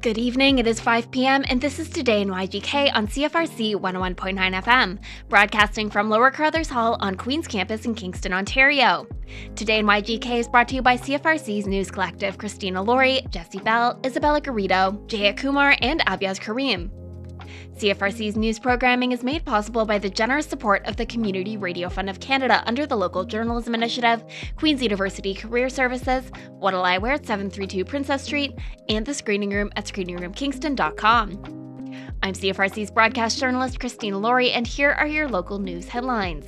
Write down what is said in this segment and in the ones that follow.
Good evening, it is 5 p.m. and this is Today in YGK on CFRC 101.9 FM, broadcasting from Lower Carruthers Hall on Queen's Campus in Kingston, Ontario. Today in YGK is brought to you by CFRC's News Collective, Christina Laurie, Jesse Bell, Isabella Garrido, Jaya Kumar, and Abyaz Kareem. CFRC's news programming is made possible by the generous support of the Community Radio Fund of Canada under the Local Journalism Initiative, Queen's University Career Services, What'll I Wear at 732 Princess Street, and the Screening Room at screeningroomkingston.com. I'm CFRC's broadcast journalist Christina Laurie, and here are your local news headlines.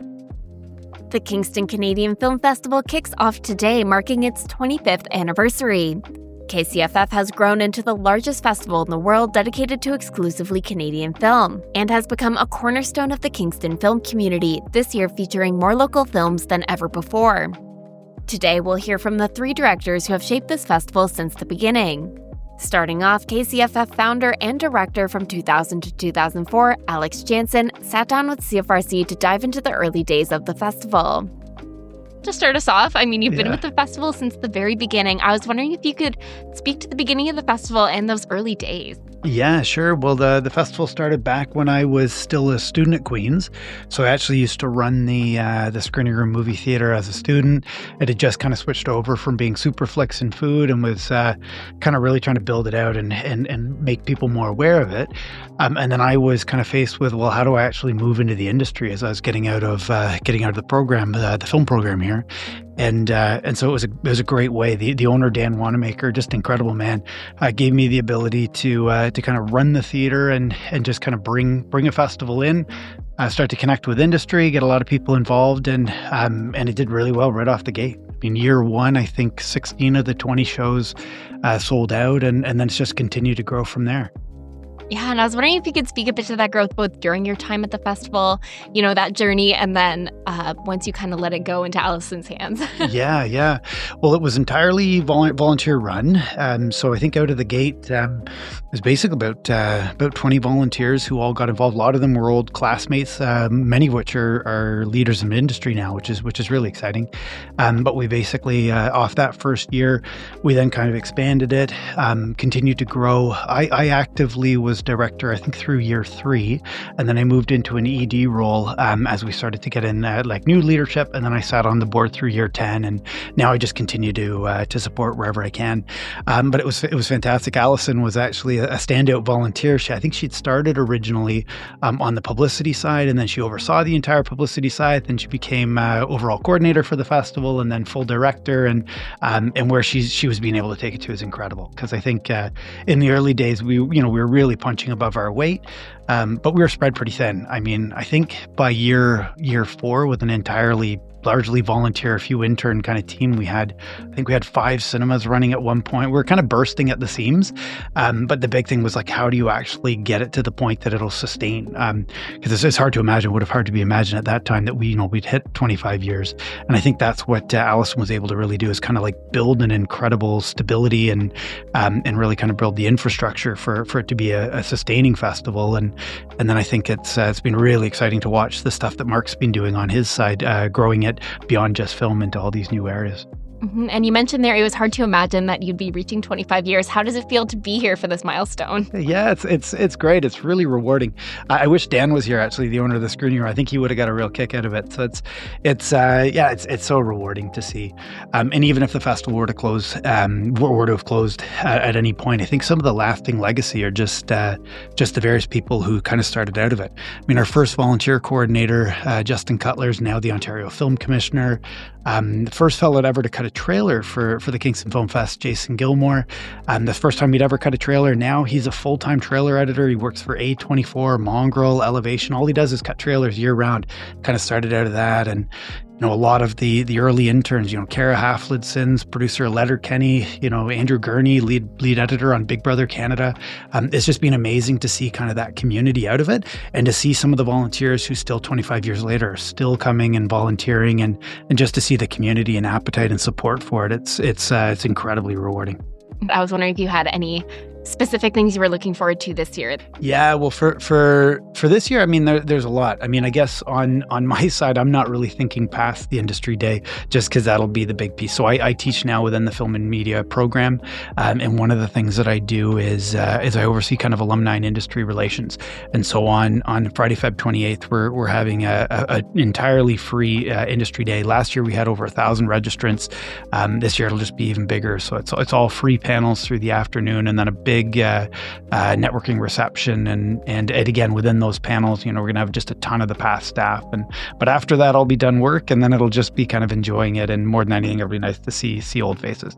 The Kingston Canadian Film Festival kicks off today, marking its 25th anniversary. KCFF has grown into the largest festival in the world dedicated to exclusively Canadian film, and has become a cornerstone of the Kingston film community, this year featuring more local films than ever before. Today, we'll hear from the three directors who have shaped this festival since the beginning. Starting off, KCFF founder and director from 2000 to 2004, Alex Jansen, sat down with CFRC to dive into the early days of the festival. To start us off, you've been with the festival since the very beginning. I was wondering if you could speak to the beginning of the festival and those early days. Yeah, sure. Well, the festival started back when I was still a student at Queen's. So I actually used to run the Screening Room movie theater as a student. It had just kind of switched over from being Superflix and food and was kind of really trying to build it out and make people more aware of it. And then I was kind of faced with, well, how do I actually move into the industry as I was getting out of the program, the film program here. And so it was a great way. The owner, Dan Wanamaker, just incredible man, gave me the ability to kind of run the theater and just kind of bring a festival in, start to connect with industry, get a lot of people involved, and it did really well right off the gate. Year one, I think 16 of the 20 shows sold out, and then it's just continued to grow from there. Yeah, and I was wondering if you could speak a bit to that growth both during your time at the festival, that journey, and then once you kind of let it go into Allison's hands. Yeah. Well, it was entirely volunteer run. So I think out of the gate, it was basically about 20 volunteers who all got involved. A lot of them were old classmates, many of which are leaders in the industry now, which is really exciting. But we basically, off that first year, we then kind of expanded it, continued to grow. I actively was director, I think, through year 3, and then I moved into an ED role as we started to get in new leadership, and then I sat on the board through year 10, and now I just continue to support wherever I can. But it was fantastic. Allison was actually a standout volunteer. I think she'd started originally on the publicity side, and then she oversaw the entire publicity side. Then she became overall coordinator for the festival, and then full director. And where she was being able to take it to is incredible, because I think in the early days we were really punching above our weight, but we were spread pretty thin. I think by year 4, with an entirely largely volunteer, a few intern kind of team, we had 5 cinemas running at one point. We were kind of bursting at the seams, but the big thing was how do you actually get it to the point that it'll sustain? Because it's hard to imagine, would have hard to be imagined at that time that we'd hit 25 years. And I think that's what Allison was able to really do, is kind of build an incredible stability and really kind of build the infrastructure for it to be a sustaining festival. And then I think it's been really exciting to watch the stuff that Mark's been doing on his side, growing it beyond just film into all these new areas. Mm-hmm. And you mentioned there it was hard to imagine that you'd be reaching 25 years. How does it feel to be here for this milestone? Yeah, it's great. It's really rewarding. I wish Dan was here, actually, the owner of the Screening Room. I think he would have got a real kick out of it. So it's so rewarding to see. And even if the festival were to have closed at any point, I think some of the lasting legacy are just the various people who kind of started out of it. Our first volunteer coordinator, Justin Cutler, is now the Ontario Film Commissioner. The first fellow ever to cut a trailer for the Kingston Film Fest, Jason Gilmore. The first time he'd ever cut a trailer. Now he's a full-time trailer editor. He works for A24, Mongrel, Elevation. All he does is cut trailers year-round. Kind of started out of that. And a lot of the early interns, Cara Halflidson's producer Letterkenny, Andrew Gurney, lead editor on Big Brother Canada. It's just been amazing to see kind of that community out of it, and to see some of the volunteers who still 25 years later are still coming and volunteering, and just to see the community and appetite and support for it. It's incredibly rewarding. I was wondering if you had any specific things you were looking forward to this year? Yeah, well, for this year, I mean, there's a lot. I mean, I guess on my side, I'm not really thinking past the industry day, just because that'll be the big piece. So I teach now within the film and media program, and one of the things that I do is I oversee kind of alumni and industry relations. And so on Friday, Feb 28th, we're having a entirely free industry day. Last year we had over 1,000 registrants. This year it'll just be even bigger. So it's all free panels through the afternoon, and then a big networking reception, and again within those panels, we're gonna have just a ton of the past staff, but after that I'll be done work, and then it'll just be kind of enjoying it, and more than anything, it'll be nice to see old faces.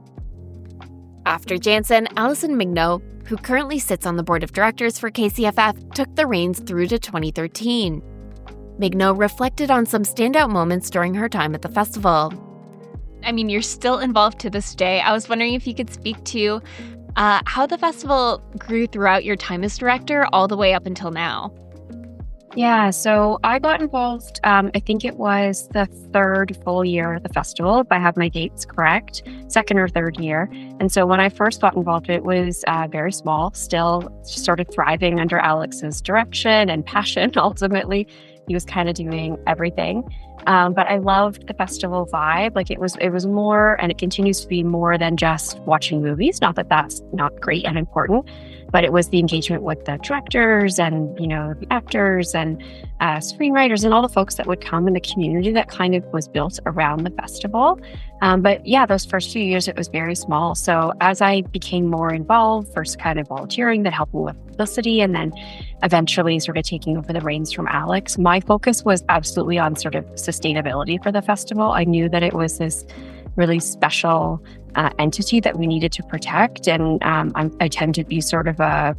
After Jansen, Allison Mignot, who currently sits on the board of directors for KCFF, took the reins through to 2013. Mignot reflected on some standout moments during her time at the festival. I mean, you're still involved to this day. I was wondering if you could speak to how the festival grew throughout your time as director all the way up until now. Yeah, so I got involved, I think it was the third full year of the festival, if I have my dates correct, second or third year. And so when I first got involved, it was very small, still started thriving under Alex's direction and passion, ultimately. He was kind of doing everything. But I loved the festival vibe. Like it was more, and it continues to be more than just watching movies. Not that that's not great and important, but it was the engagement with the directors and, the actors and screenwriters and all the folks that would come in the community that kind of was built around the festival. But yeah, those first few years, it was very small. So as I became more involved, first kind of volunteering, then helping with publicity, and then eventually sort of taking over the reins from Alex, my focus was absolutely on sort of sustainability for the festival. I knew that it was this really special entity that we needed to protect. And I tend to be sort of a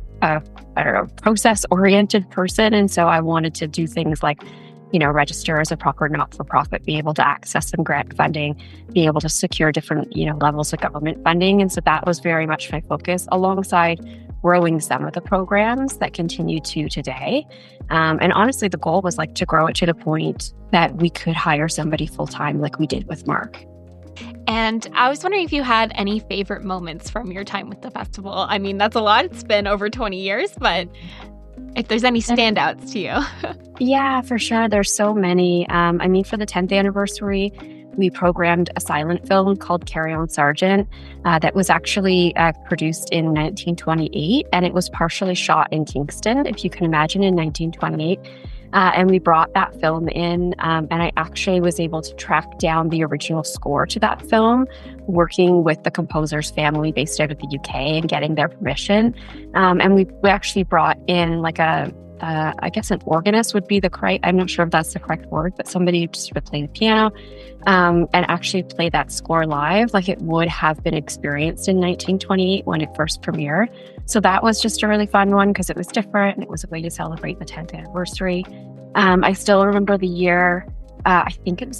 process-oriented person. And so I wanted to do things like, register as a proper not-for-profit, be able to access some grant funding, be able to secure different, levels of government funding. And so that was very much my focus, alongside growing some of the programs that continue to today. And honestly, the goal was to grow it to the point that we could hire somebody full-time like we did with Mark. And I was wondering if you had any favorite moments from your time with the festival. I mean, that's a lot. It's been over 20 years, but if there's any standouts to you. Yeah, for sure. There's so many. For the 10th anniversary, we programmed a silent film called Carry On Sergeant that was actually produced in 1928, and it was partially shot in Kingston, if you can imagine, in 1928. And we brought that film in, and I actually was able to track down the original score to that film, working with the composer's family based out of the UK and getting their permission. And we actually brought in I guess an organist would be the correct, I'm not sure if that's the correct word, but somebody just would play the piano and actually play that score live like it would have been experienced in 1928 when it first premiered. So that was just a really fun one because it was different and it was a way to celebrate the 10th anniversary. I still remember the year, I think it was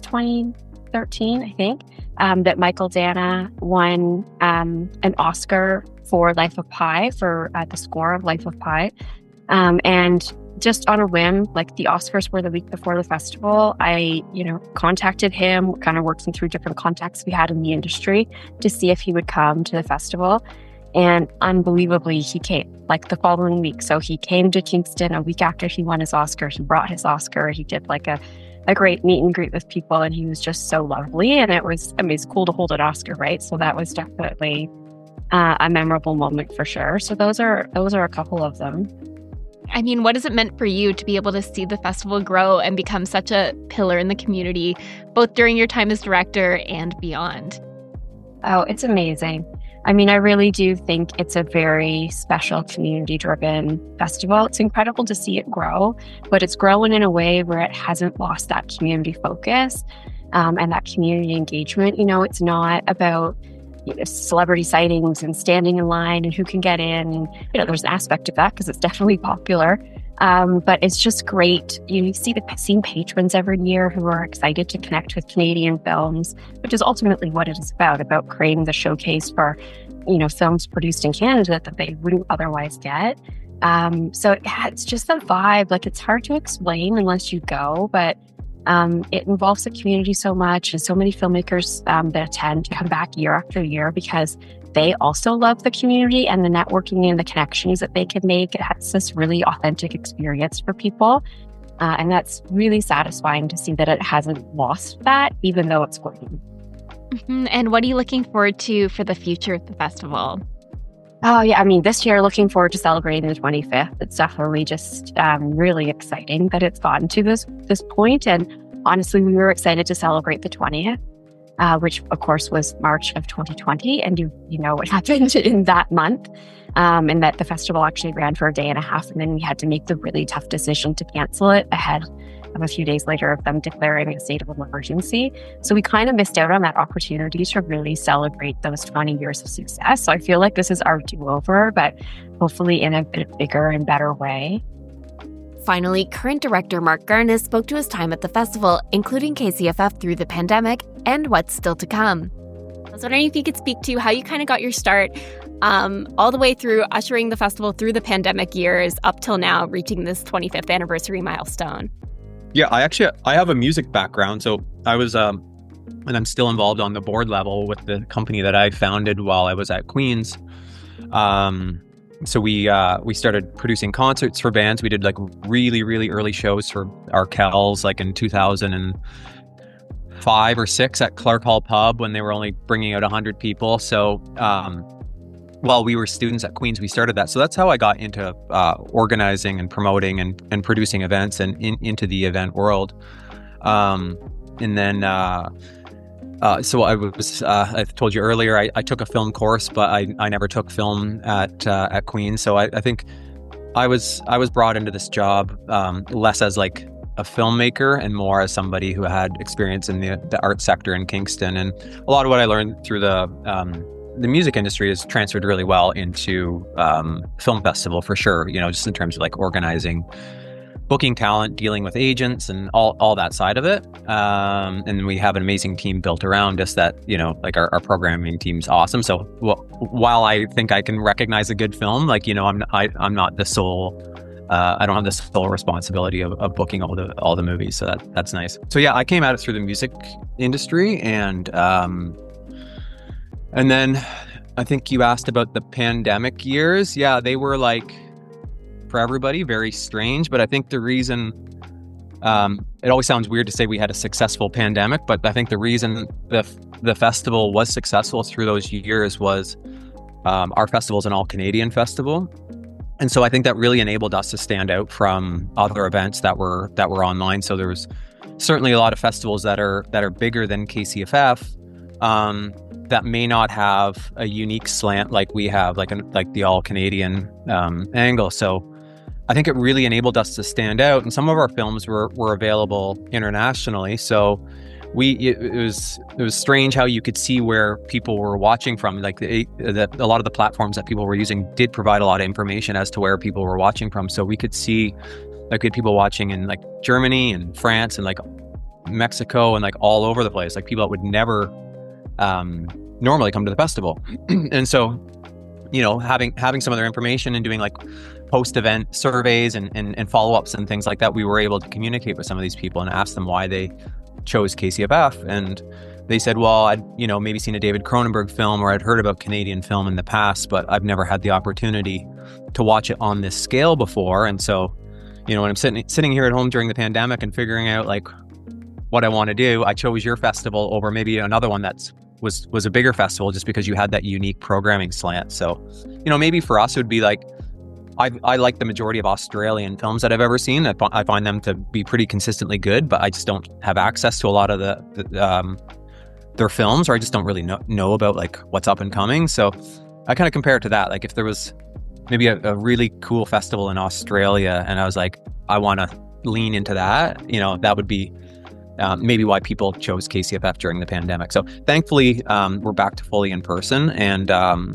2013, that Michael Dana won an Oscar for Life of Pi, for the score of Life of Pi. And just on a whim, the Oscars were the week before the festival, I, contacted him, kind of working through different contacts we had in the industry to see if he would come to the festival. And unbelievably, he came the following week. So he came to Kingston a week after he won his Oscar. He brought his Oscar. He did a great meet and greet with people, and he was just so lovely. And it's cool to hold an Oscar, right? So that was definitely a memorable moment for sure. So those are a couple of them. I mean, what has it meant for you to be able to see the festival grow and become such a pillar in the community, both during your time as director and beyond? Oh, it's amazing. I really do think it's a very special community-driven festival. It's incredible to see it grow, but it's growing in a way where it hasn't lost that community focus and that community engagement. It's not about celebrity sightings and standing in line and who can get in. There's an aspect of that because it's definitely popular. But it's just great. You see the same patrons every year who are excited to connect with Canadian films, which is ultimately what it is about creating the showcase for, films produced in Canada that they wouldn't otherwise get. So yeah, it's just a vibe. It's hard to explain unless you go, but it involves the community so much, and so many filmmakers that attend come back year after year because they also love the community and the networking and the connections that they can make. It's this really authentic experience for people. And that's really satisfying to see that it hasn't lost that, even though it's working. Mm-hmm. And what are you looking forward to for the future of the festival? Oh, yeah. I mean, this year, looking forward to celebrating the 25th. It's definitely just really exciting that it's gotten to this point. And honestly, we were excited to celebrate the 20th, which, of course, was March of 2020. And you know what happened in that month. And that the festival actually ran for a day and a half. And then we had to make the really tough decision to cancel it ahead of a few days later of them declaring a state of emergency. So we kind of missed out on that opportunity to really celebrate those 20 years of success. So I feel like this is our do-over, but hopefully in a bit bigger and better way. Finally, current director Mark Garnis spoke to his time at the festival, including KCFF through the pandemic and what's still to come. I was wondering if you could speak to how you kind of got your start all the way through ushering the festival through the pandemic years up till now, reaching this 25th anniversary milestone. Yeah, I have a music background. So I was, and I'm still involved on the board level with the company that I founded while I was at Queen's. So we started producing concerts for bands. We did like really, really early shows for Arkells, like in 2005 or 6 at Clark Hall Pub when they were only bringing out 100 people. So while we were students at Queen's, we started that. So that's how I got into organizing and promoting and producing events and into the event world. And then, so I told you earlier, I took a film course, but I never took film at Queen's. So I think I was brought into this job less as like a filmmaker and more as somebody who had experience in the art sector in Kingston. And a lot of what I learned through the music industry is transferred really well into film festival for sure, you know, just in terms of like organizing, booking talent, dealing with agents and all that side of it. And we have an amazing team built around us that, you know, like our programming team's awesome. So while I think I can recognize a good film, like, you know, I'm not the sole, I don't have the sole responsibility of booking all the movies. So that's nice. So yeah, I came at it through the music industry and then I think you asked about the pandemic years. Yeah, they were like, for everybody, very strange. But I think the reason, it always sounds weird to say we had a successful pandemic, but I think the reason the festival was successful through those years was our festival is an all-Canadian festival. And so I think that really enabled us to stand out from other events that were online. So there was certainly a lot of festivals that are bigger than KCFF, that may not have a unique slant like we have, like the all-Canadian angle. So I think it really enabled us to stand out. And some of our films were available internationally. So it was strange how you could see where people were watching from. Like a lot of the platforms that people were using did provide a lot of information as to where people were watching from. So we could see like we had people watching in like Germany and France and like Mexico and like all over the place, like people that would never normally come to the festival. And so, you know, having some of their information and doing like post-event surveys and follow-ups and things like that, we were able to communicate with some of these people and ask them why they chose KCFF. And they said, well, I'd, you know, maybe seen a David Cronenberg film or I'd heard about Canadian film in the past, but I've never had the opportunity to watch it on this scale before. And so, you know, when I'm sitting here at home during the pandemic and figuring out like what I want to do, I chose your festival over maybe another one was a bigger festival just because you had that unique programming slant. So, you know, maybe for us it would be like, I like the majority of Australian films that I've ever seen. I find them to be pretty consistently good, but I just don't have access to a lot of their films, or I just don't really know about like what's up and coming. So I kind of compare it to that. Like if there was maybe a really cool festival in Australia and I was like, I want to lean into that, you know, that would be maybe why people chose KCFF during the pandemic. So thankfully, we're back to fully in person and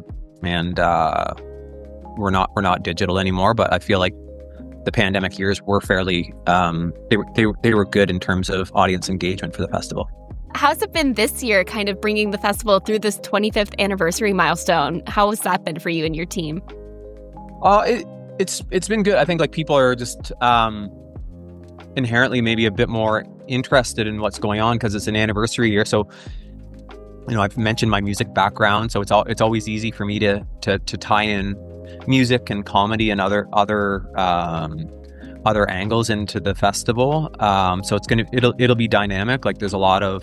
we're not digital anymore, but I feel like the pandemic years were fairly, they were good in terms of audience engagement for the festival. How's it been this year, kind of bringing the festival through this 25th anniversary milestone? How has that been for you and your team? It's been good. I think like people are just inherently maybe a bit more interested in what's going on because it's an anniversary year. So I've mentioned my music background, so it's always easy for me to tie in music and comedy and other angles into the festival. So it'll be dynamic. Like there's there'll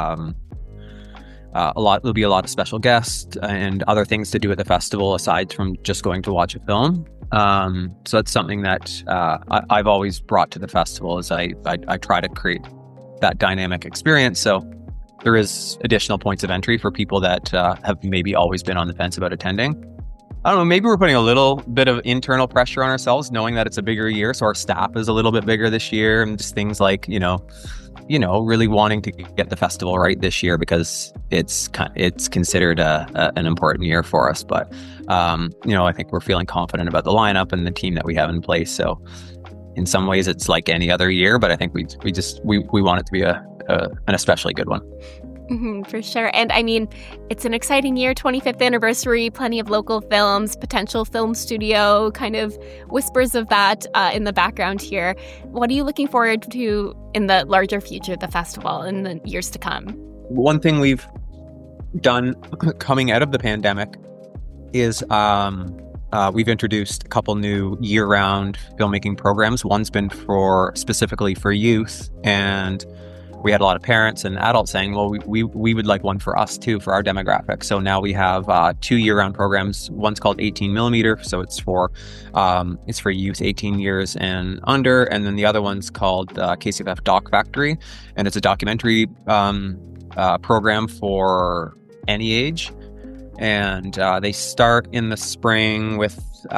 be a lot of special guests and other things to do at the festival aside from just going to watch a film. So that's something that I've always brought to the festival, is I try to create that dynamic experience. So there is additional points of entry for people that have maybe always been on the fence about attending. I don't know, maybe we're putting a little bit of internal pressure on ourselves, knowing that it's a bigger year. So our staff is a little bit bigger this year, and just things like, really wanting to get the festival right this year because it's considered an important year for us. But, I think we're feeling confident about the lineup and the team that we have in place. So in some ways it's like any other year, but I think we want it to be an especially good one. For sure. And I mean, it's an exciting year, 25th anniversary, plenty of local films, potential film studio, kind of whispers of that in the background here. What are you looking forward to in the larger future of the festival in the years to come? One thing we've done coming out of the pandemic is we've introduced a couple new year-round filmmaking programs. One's been specifically for youth, and we had a lot of parents and adults saying, well, we would like one for us too, for our demographic. So now we have 2 year-round programs. One's called 18 millimeter, so it's for youth 18 years and under, and then the other one's called KCFF Doc Factory, and it's a documentary program for any age. And they start in the spring with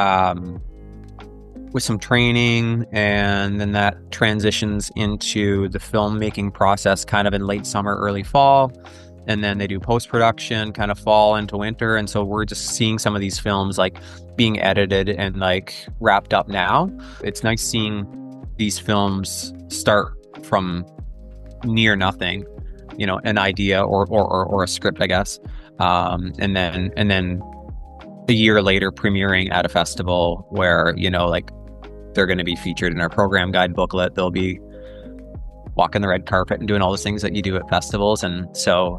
some training, and then that transitions into the filmmaking process kind of in late summer, early fall. And then they do post-production kind of fall into winter. And so we're just seeing some of these films like being edited and like wrapped up now. It's nice seeing these films start from near nothing, an idea or a script, I guess. And then a year later premiering at a festival where, they're going to be featured in our program guide booklet. They'll be walking the red carpet and doing all those things that you do at festivals. And so,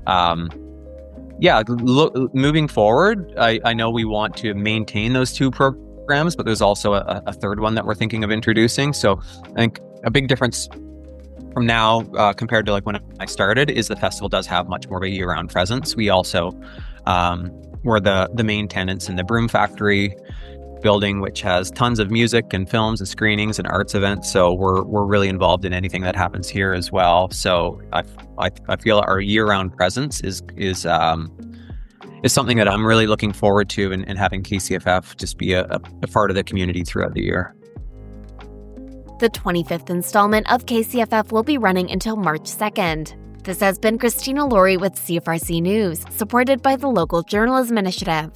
moving forward, I know we want to maintain those 2 programs, but there's also a third one that we're thinking of introducing. So I think a big difference from now compared to like when I started is the festival does have much more of a year-round presence. We also, we're the main tenants in the Broom Factory building, which has tons of music and films and screenings and arts events. So we're really involved in anything that happens here as well. So I feel our year-round presence is something that I'm really looking forward to, and having KCFF just be a part of the community throughout the year. The 25th installment of KCFF will be running until March 2nd. This has been Christina Laurie with CFRC News, supported by the Local Journalism Initiative.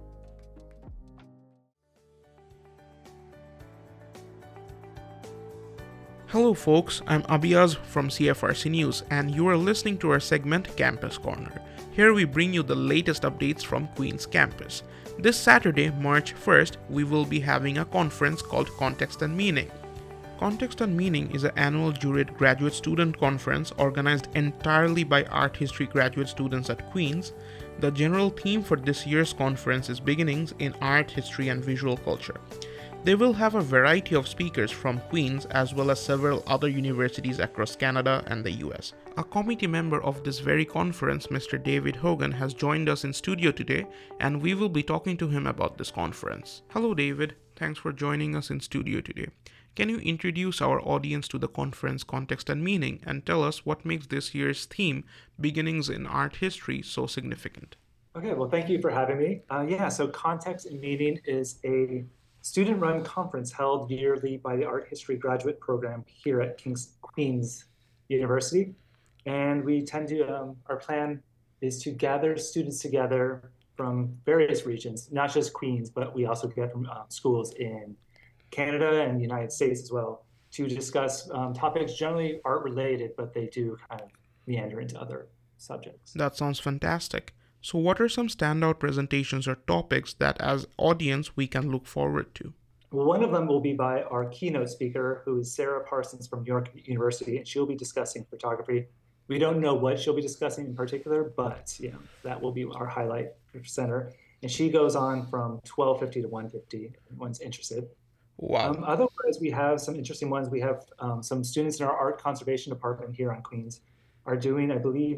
Hello folks, I'm Abiyaz from CFRC News, and you are listening to our segment Campus Corner. Here we bring you the latest updates from Queen's campus. This Saturday, March 1st, we will be having a conference called Context and Meaning. Context and Meaning is an annual juried graduate student conference organized entirely by art history graduate students at Queen's. The general theme for this year's conference is Beginnings in Art, History and Visual Culture. They will have a variety of speakers from Queen's as well as several other universities across Canada and the US. A committee member of this very conference, Mr. David Hogan, has joined us in studio today, and we will be talking to him about this conference. Hello David, thanks for joining us in studio today. Can you introduce our audience to the conference Context and Meaning and tell us what makes this year's theme, Beginnings in Art History, so significant? Okay, well thank you for having me. So Context and Meaning is a student-run conference held yearly by the Art History Graduate Program here at Queen's University. And we tend to, our plan is to gather students together from various regions, not just Queen's, but we also get from schools in Canada and the United States as well, to discuss topics generally art-related, but they do kind of meander into other subjects. That sounds fantastic. So what are some standout presentations or topics that as audience we can look forward to? Well, one of them will be by our keynote speaker, who is Sarah Parsons from New York University, and she'll be discussing photography We don't know what she'll be discussing in particular, but that will be our highlight center. And she goes on from 12:50 to 1:50. If anyone's interested. Wow. Otherwise, we have some interesting ones. We have some students in our art conservation department here on Queens are doing, I believe,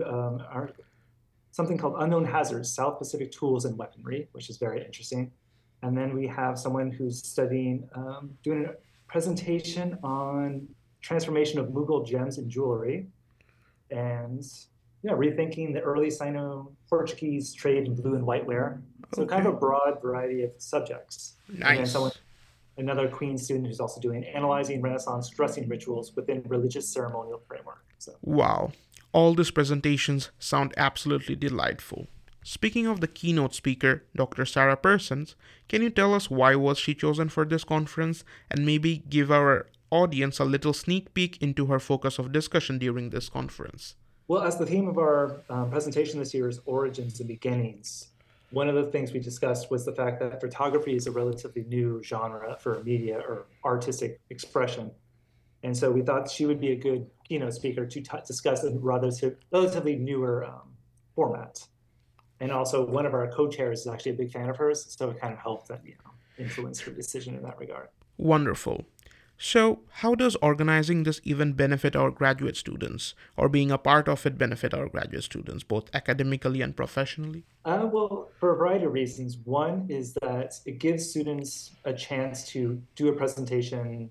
something called Unknown Hazards, South Pacific Tools and Weaponry, which is very interesting. And then we have someone who's studying, doing a presentation on transformation of Mughal gems in jewelry, and rethinking the early Sino-Portuguese trade in blue and whiteware. So kind of a broad variety of subjects. Nice. And then another Queen's student who's also doing analyzing Renaissance dressing rituals within religious ceremonial framework. So. Wow. All these presentations sound absolutely delightful. Speaking of the keynote speaker, Dr. Sarah Persons, can you tell us why was she chosen for this conference and maybe give our audience a little sneak peek into her focus of discussion during this conference? Well, as the theme of our presentation this year is origins and beginnings, one of the things we discussed was the fact that photography is a relatively new genre for media or artistic expression. And so we thought she would be a good keynote speaker to discuss a relatively newer format. And also one of our co-chairs is actually a big fan of hers, so it kind of helped that, influence her decision in that regard. Wonderful. So how does organizing this event benefit our graduate students, or being a part of it benefit our graduate students, both academically and professionally? Well, for a variety of reasons. One is that it gives students a chance to do a presentation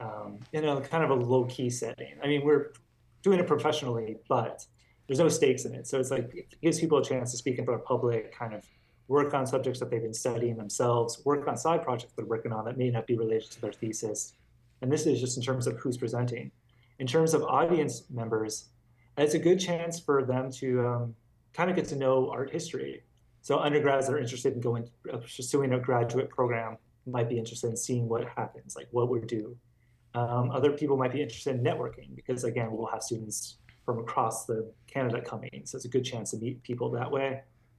in a kind of a low-key setting. I mean, we're doing it professionally, but there's no stakes in it. So it's like it gives people a chance to speak in front of public, kind of work on subjects that they've been studying themselves, work on side projects they're working on that may not be related to their thesis. And this is just in terms of who's presenting. In terms of audience members, it's a good chance for them to kind of get to know art history. So undergrads that are interested in pursuing a graduate program might be interested in seeing what happens, like what we do. Other people might be interested in networking because, again, we'll have students from across Canada coming. So it's a good chance to meet people that way.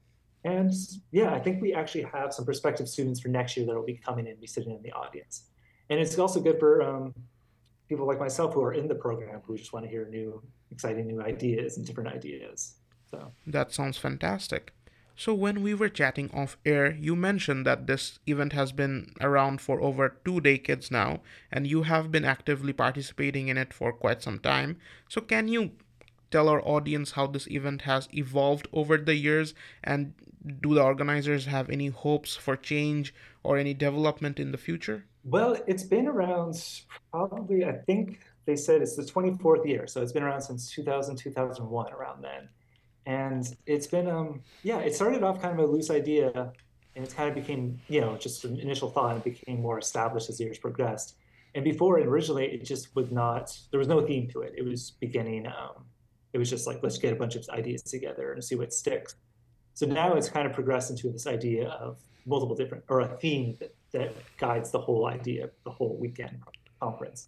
And I think we actually have some prospective students for next year that will be coming in and be sitting in the audience. And it's also good for people like myself who are in the program who just want to hear exciting new ideas and different ideas. So that sounds fantastic. So when we were chatting off air, you mentioned that this event has been around for over 2 decades now, and you have been actively participating in it for quite some time. So can you tell our audience how this event has evolved over the years, and do the organizers have any hopes for change or any development in the future? Well, it's been around probably, I think they said it's the 24th year. So it's been around since 2000, 2001, around then. And it's been, it started off kind of a loose idea, and it kind of became, just an initial thought, and it became more established as the years progressed. And before, originally, it just there was no theme to it. It was beginning, it was just like, let's get a bunch of ideas together and see what sticks. So now it's kind of progressed into this idea of multiple different, or a theme that guides the whole idea, the whole weekend conference.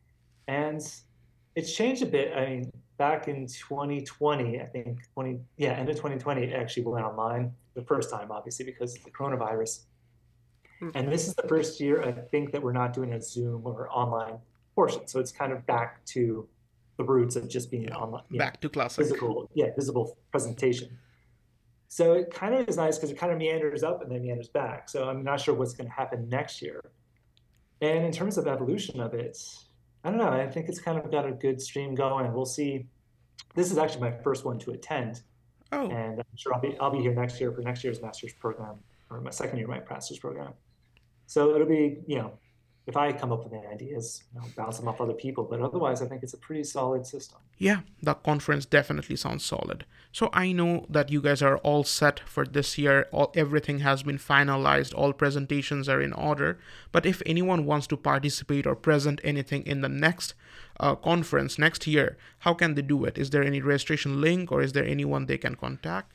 And it's changed a bit. I mean, back in 2020, I think, end of 2020, it actually went online the first time, obviously, because of the coronavirus. And this is the first year, I think, that we're not doing a Zoom or online portion. So it's kind of back to the roots of just being online. Back to classic. Visible presentation. So it kind of is nice because it kind of meanders up and then meanders back. So I'm not sure what's going to happen next year. And in terms of evolution of it, I don't know. I think it's kind of got a good stream going. We'll see. This is actually my first one to attend. Oh. And I'm sure I'll be here next year for next year's master's program, or my second year of my master's program. So it'll be, if I come up with any ideas, bounce them off other people. But otherwise, I think it's a pretty solid system. Yeah, the conference definitely sounds solid. So I know that you guys are all set for this year. Everything has been finalized. All presentations are in order. But if anyone wants to participate or present anything in the next conference next year, how can they do it? Is there any registration link, or is there anyone they can contact?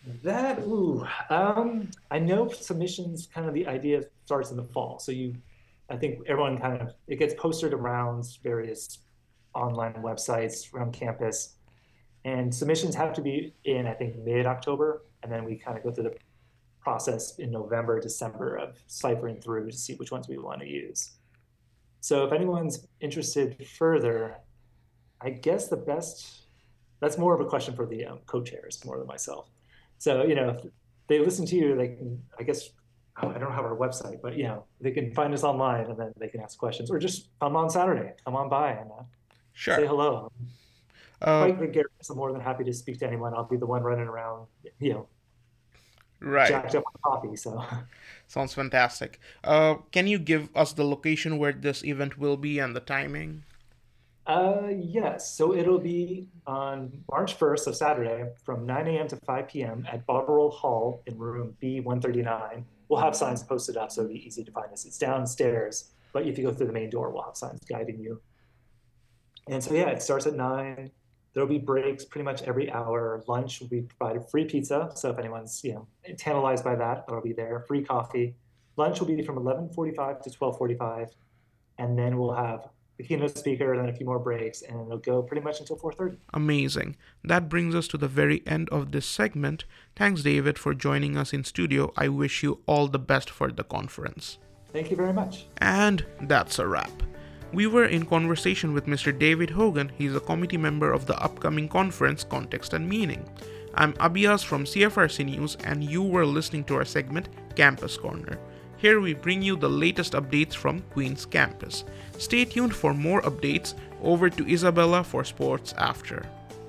I know submissions, kind of the idea starts in the fall. So I think everyone it gets posted around various online websites around campus, and submissions have to be in, I think, mid-October, and then we kind of go through the process in November, December of ciphering through to see which ones we want to use. So if anyone's interested further, I guess the best that's more of a question for the co-chairs more than myself. So, if they listen to you, they can, I guess, I don't have our website, but, they can find us online and then they can ask questions, or just come on Saturday, come on by and Sure. say hello. Quite gregarious. I'm more than happy to speak to anyone. I'll be the one running around, Right. jacked up on coffee. So Sounds fantastic. Can you give us the location where this event will be and the timing? yes, so it'll be on March 1st, so Saturday, from 9 a.m. to 5 p.m. at Botterill Hall in room B139. We'll have signs posted up, so it'll be easy to find us. It's downstairs, but if you go through the main door, we'll have signs guiding you. And so, yeah, it starts at 9. There'll be breaks pretty much every hour. Lunch will be provided, free pizza. So if anyone's, tantalized by that, that'll be there. Free coffee. Lunch will be from 11:45 to 12:45. And then we'll have the keynote speaker, and then a few more breaks, and it'll go pretty much until 4:30. Amazing. That brings us to the very end of this segment. Thanks, David, for joining us in studio. I wish you all the best for the conference. Thank you very much. And that's a wrap. We were in conversation with Mr. David Hogan. He's a committee member of the upcoming conference, Context and Meaning. I'm Abiyaz from CFRC News, and you were listening to our segment, Campus Corner. Here we bring you the latest updates from Queen's campus. Stay tuned for more updates. Over to Isabella for sports after.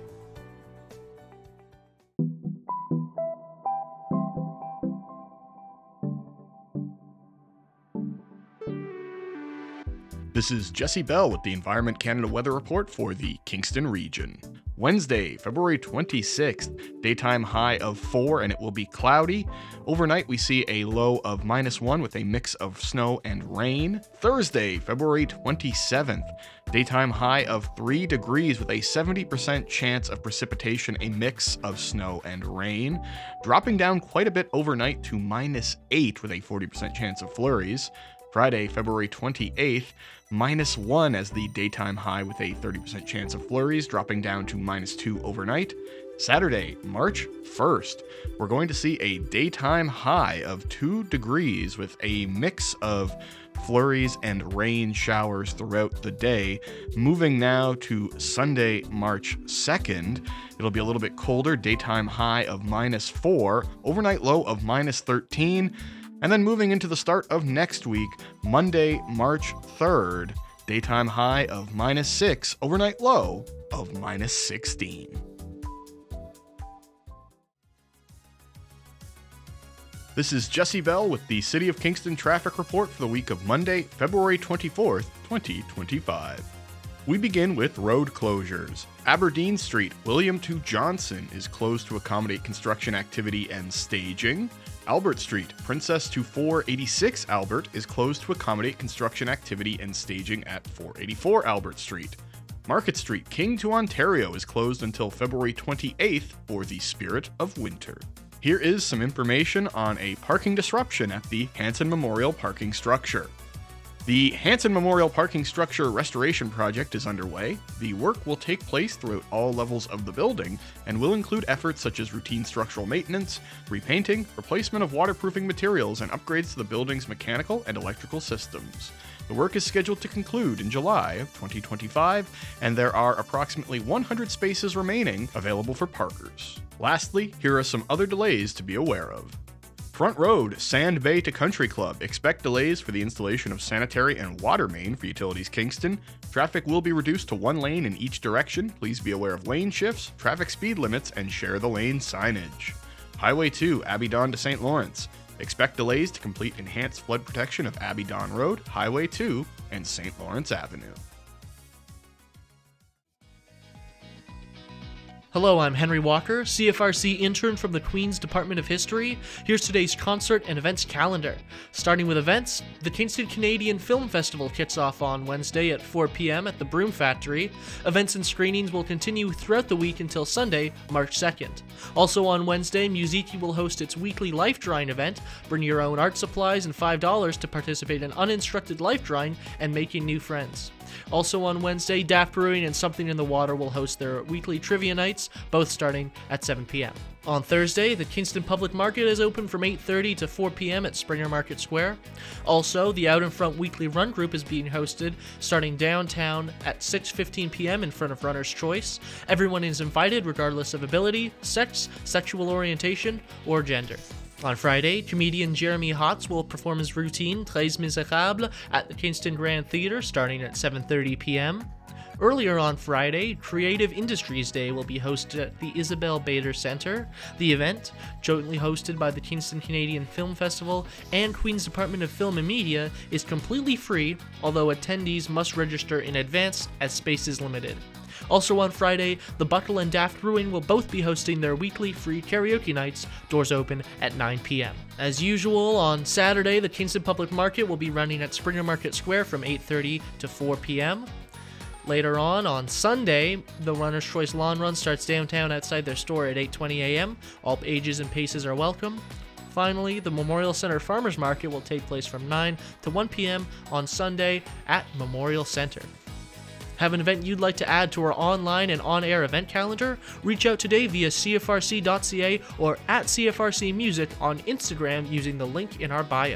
This is Jesse Bell with the Environment Canada Weather Report for the Kingston region. Wednesday, February 26th, daytime high of 4 and it will be cloudy. Overnight we see a low of -1 with a mix of snow and rain. Thursday, February 27th, daytime high of 3 degrees with a 70% chance of precipitation, a mix of snow and rain. Dropping down quite a bit overnight to -8 with a 40% chance of flurries. Friday, February 28th, -1 as the daytime high with a 30% chance of flurries, dropping down to -2 overnight. Saturday, March 1st, we're going to see a daytime high of 2 degrees with a mix of flurries and rain showers throughout the day. Moving now to Sunday, March 2nd, it'll be a little bit colder, daytime high of -4, overnight low of -13. And then moving into the start of next week, Monday, March 3rd, daytime high of -6, overnight low of -16. This is Jesse Bell with the City of Kingston traffic report for the week of Monday, February 24th, 2025. We begin with road closures. Aberdeen Street, William II Johnson is closed to accommodate construction activity and staging. Albert Street, Princess to 486 Albert is closed to accommodate construction activity and staging at 484 Albert Street. Market Street, King to Ontario is closed until February 28th for the Spirit of Winter. Here is some information on a parking disruption at the Hanson Memorial parking structure. The Hanson Memorial Parking Structure Restoration Project is underway. The work will take place throughout all levels of the building and will include efforts such as routine structural maintenance, repainting, replacement of waterproofing materials, and upgrades to the building's mechanical and electrical systems. The work is scheduled to conclude in July of 2025, and there are approximately 100 spaces remaining available for parkers. Lastly, here are some other delays to be aware of. Front Road, Sand Bay to Country Club. Expect delays for the installation of sanitary and water main for Utilities Kingston. Traffic will be reduced to 1 lane in each direction. Please be aware of lane shifts, traffic speed limits, and share the lane signage. Highway 2, Abidon to St. Lawrence. Expect delays to complete enhanced flood protection of Abidon Road, Highway 2, and St. Lawrence Avenue. Hello, I'm Henry Walker, CFRC intern from the Queen's Department of History. Here's today's concert and events calendar. Starting with events, the Kingston Canadian Film Festival kicks off on Wednesday at 4 p.m. at the Broom Factory. Events and screenings will continue throughout the week until Sunday, March 2nd. Also on Wednesday, Musiki will host its weekly life drawing event. Bring your own art supplies and $5 to participate in uninstructed life drawing and making new friends. Also on Wednesday, Daft Brewing and Something in the Water will host their weekly trivia nights Nights, both starting at 7 p.m. On Thursday, the Kingston Public Market is open from 8:30 to 4 p.m. at Springer Market Square. Also, the Out in Front Weekly Run Group is being hosted starting downtown at 6:15 p.m. in front of Runner's Choice. Everyone is invited regardless of ability, sex, sexual orientation, or gender. On Friday, comedian Jeremy Hotz will perform his routine Très Misérable at the Kingston Grand Theatre starting at 7:30 p.m. Earlier on Friday, Creative Industries Day will be hosted at the Isabel Bader Centre. The event, jointly hosted by the Kingston Canadian Film Festival and Queen's Department of Film and Media, is completely free, although attendees must register in advance as space is limited. Also on Friday, the Buckle and Daft Brewing will both be hosting their weekly free karaoke nights, doors open at 9 p.m. As usual, on Saturday, the Kingston Public Market will be running at Springer Market Square from 8:30 to 4 p.m. Later on Sunday, the Runner's Choice Lawn Run starts downtown outside their store at 8:20 a.m. All ages and paces are welcome. Finally, the Memorial Center Farmers Market will take place from 9 to 1 p.m. on Sunday at Memorial Center. Have an event you'd like to add to our online and on-air event calendar? Reach out today via cfrc.ca or at CFRC Music on Instagram using the link in our bio.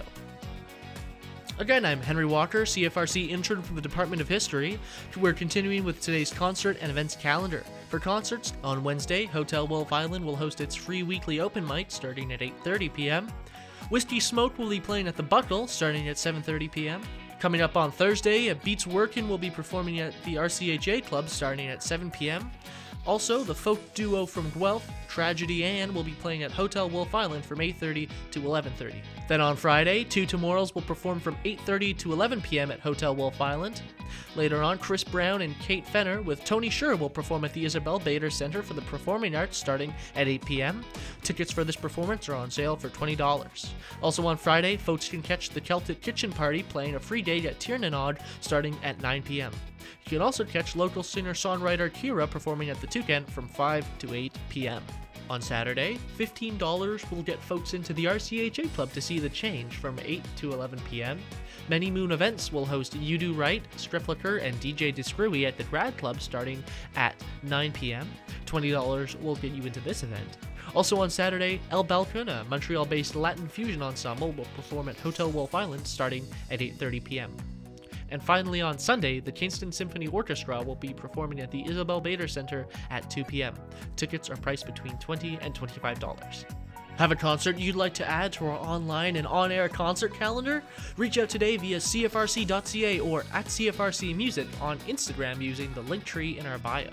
Again, I'm Henry Walker, CFRC intern from the Department of History. We're continuing with today's concert and events calendar. For concerts, on Wednesday, Hotel Wolf Island will host its free weekly open mic starting at 8:30 p.m. Whiskey Smoke will be playing at the Buckle starting at 7:30 p.m. Coming up on Thursday, Beats Workin' will be performing at the RCHA Club starting at 7 p.m. Also, the folk duo from Guelph, Tragedy Ann, will be playing at Hotel Wolf Island from 8:30 to 11:30. Then on Friday, Two Tomorrows will perform from 8:30 to 11 p.m. at Hotel Wolf Island. Later on, Chris Brown and Kate Fenner with Tony Sher will perform at the Isabel Bader Center for the Performing Arts starting at 8 p.m. Tickets for this performance are on sale for $20. Also on Friday, folks can catch the Celtic Kitchen Party playing a free date at Tiernanog starting at 9 p.m. You can also catch local singer-songwriter Kira performing at the Toucan from 5 to 8 p.m. On Saturday, $15 will get folks into the RCHA Club to see The Change from 8 to 11 p.m. Many Moon Events will host You Do Right, Stripflicker, and DJ Discrewy at the Grad Club starting at 9 p.m. $20 will get you into this event. Also on Saturday, El Balcon, a Montreal-based Latin fusion ensemble, will perform at Hotel Wolf Island starting at 8:30 p.m. And finally on Sunday, the Kingston Symphony Orchestra will be performing at the Isabel Bader Center at 2 p.m. Tickets are priced between $20 and $25. Have a concert you'd like to add to our online and on-air concert calendar? Reach out today via cfrc.ca or at CFRC Music on Instagram using the link tree in our bio.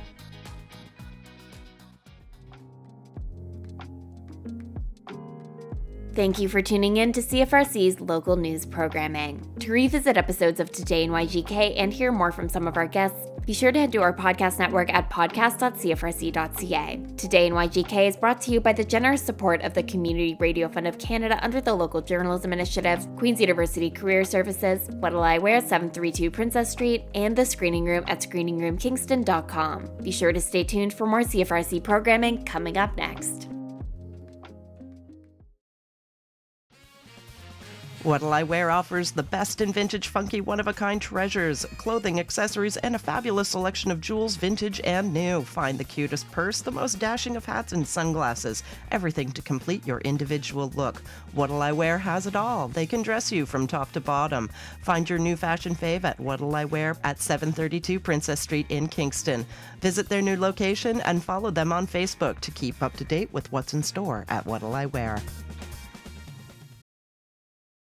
Thank you for tuning in to CFRC's local news programming. To revisit episodes of Today in YGK and hear more from some of our guests, be sure to head to our podcast network at podcast.cfrc.ca. Today in YGK is brought to you by the generous support of the Community Radio Fund of Canada under the Local Journalism Initiative, Queen's University Career Services, What'll I Wear 732 Princess Street, and the Screening Room at screeningroomkingston.com. Be sure to stay tuned for more CFRC programming coming up next. What'll I Wear offers the best in vintage, funky, one-of-a-kind treasures, clothing, accessories, and a fabulous selection of jewels, vintage and new. Find the cutest purse, the most dashing of hats and sunglasses, everything to complete your individual look. What'll I Wear has it all. They can dress you from top to bottom. Find your new fashion fave at What'll I Wear at 732 Princess Street in Kingston. Visit their new location and follow them on Facebook to keep up to date with what's in store at What'll I Wear.